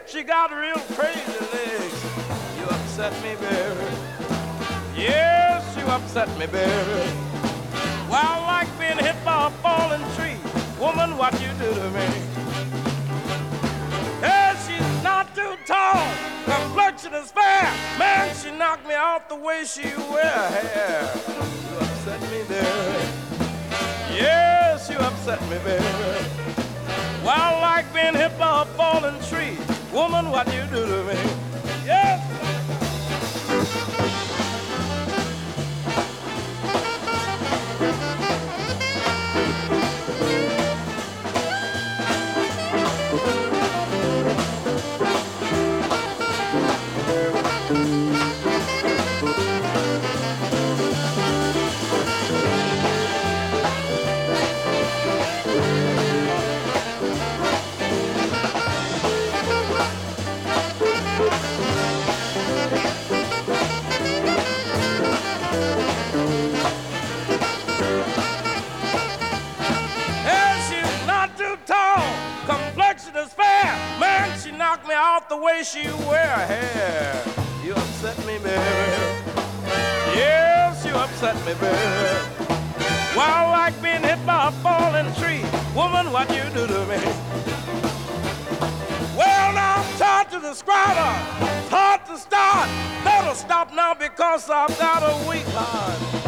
She got real crazy legs. You upset me, baby. Yes, you upset me, baby. Well, like being hit by a falling tree. Woman, what you do to me? Yeah, she's not too tall. Complexion is fair. Man, she knocked me out the way she wear her hair. You upset me, baby. Yes, you upset me, baby. Well, like being hit by a falling tree. Woman, what you do to me? Yes. Me out the way she wear her hair. You upset me, baby. Yes, you upset me, baby. Well, like being hit by a falling tree. Woman, what you do to me? Well, now I'm taught to describe her. Taught to start. Better stop now because I've got a weak heart.